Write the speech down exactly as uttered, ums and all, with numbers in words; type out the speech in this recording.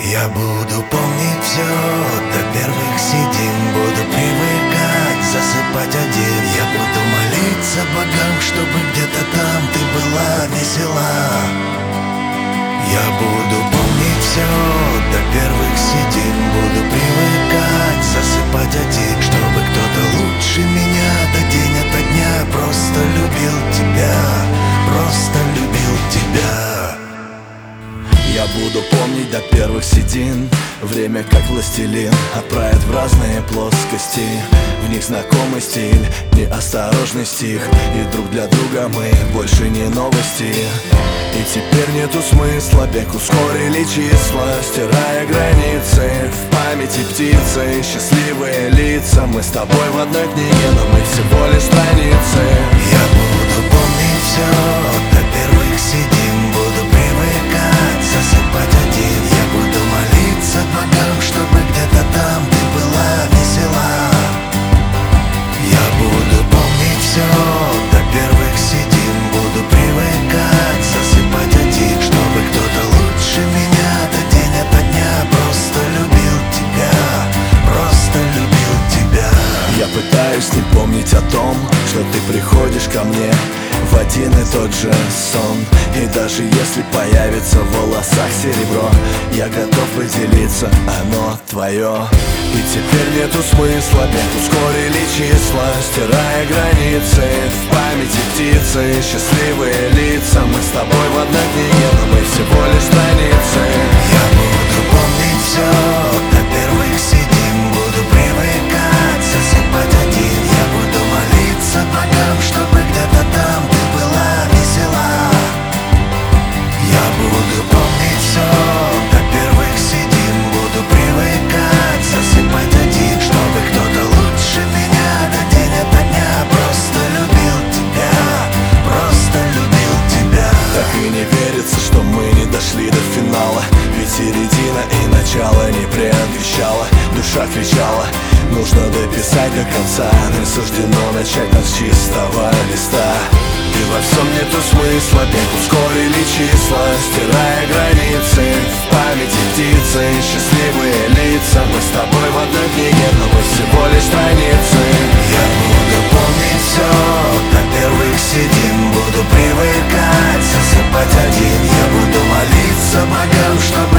Я буду помнить все до первых седин, буду привыкать засыпать один. Я буду молиться богам, чтобы где-то там ты была весела. Я буду помнить все до первых седин, буду привыкать засыпать один, чтобы кто-то лучше меня до день ото дня просто любил тебя, просто любил тебя. Я буду помнить до первых седин. Время как властелин отправит в разные плоскости. В них знакомый стиль, неосторожный стих. И друг для друга мы больше не новости. И теперь нету смысла, бег ускорили числа, стирая границы. В памяти птицы, счастливые лица. Мы с тобой в одной книге, но мы всего лишь страницы. Я буду помнить все до первых седин, буду привыкать засыпать один. Я буду молиться богам, чтобы где-то там ты была весела. Я буду помнить все до первых седин, буду привыкать засыпать один, чтобы кто-то лучше меня до день ото дня просто любил тебя, просто любил тебя. Я пытаюсь не помнить о том, что ты приходишь ко мне в один и тот же сон. И даже если появится в волосах серебро, я готов поделиться, оно твое. И теперь нету смысла, бег ускорили числа, стирая границы. В памяти птицы, счастливые лица. Мы с тобой в одной книге, но мы всего лишь страницы. Я буду помнить все до первых седин, буду привыкать засыпать один. Я буду молиться богам, чтобы где-то там ты была весела. Я буду помнить все до первых седин, буду привыкать засыпать один, чтобы кто-то лучше меня до день ото дня просто любил тебя, просто любил тебя. Так и не верится, что мы не дошли до финала. Ведь середина и начало не предвещало. Душа кричала, нужно дописать до конца. Не суждено начать нас с чистого листа. И во всем нету смысла, бег ускорили числа, стирая границы. В памяти птицы, счастливые лица. Мы с тобой в одной книге, но мы всего лишь страницы. Я буду помнить все до первых седин, буду привыкать засыпать один. Я буду молиться богам, чтобы